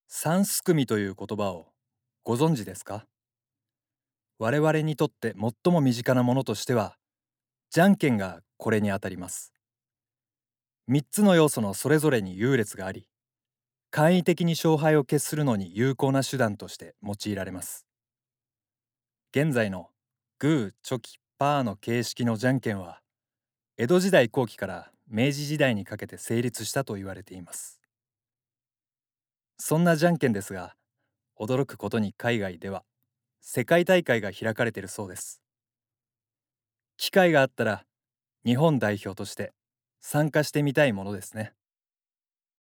三すくみという言葉をご存知ですか？我々にとって最も身近なものとしては、じゃんけんがこれにあたります。3つの要素のそれぞれに優劣があり、簡易的に勝敗を決するのに有効な手段として用いられます。現在のグー、チョキ、パーの形式のじゃんけんは、江戸時代後期から明治時代にかけて成立したと言われています。そんなじゃんけんですが、驚くことに海外では世界大会が開かれているそうです。機会があったら日本代表として参加してみたいものですね。